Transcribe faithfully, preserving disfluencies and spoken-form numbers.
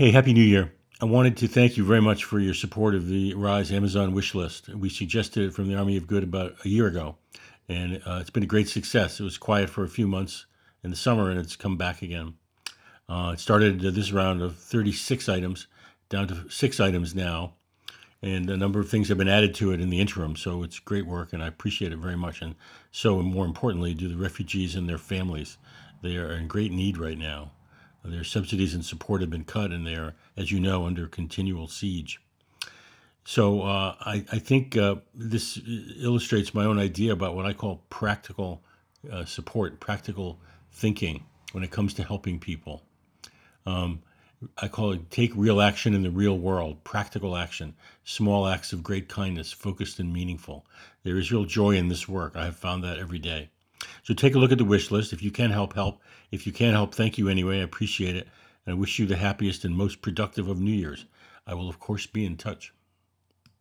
Hey, Happy New Year. I wanted to thank you very much for your support of the Rise Amazon wish list. We suggested it from the Army of Good about a year ago, and uh, it's been a great success. It was quiet for a few months in the summer, and it's come back again. Uh, it started uh, this round of thirty-six items, down to six items now, and a number of things have been added to it in the interim. So it's great work, and I appreciate it very much. And so, more importantly, do the refugees and their families. They are in great need right now. Their subsidies and support have been cut, and they are, as you know, under continual siege. So uh, I, I think uh, this illustrates my own idea about what I call practical uh, support, practical thinking when it comes to helping people. I call it take real action in the real world, practical action, small acts of great kindness, focused and meaningful. There is real joy in this work. I have found that every day. So take a look at the wish list. If you can help, help. If you can't help, thank you anyway. I appreciate it. And I wish you the happiest and most productive of New Year's. I will, of course, be in touch.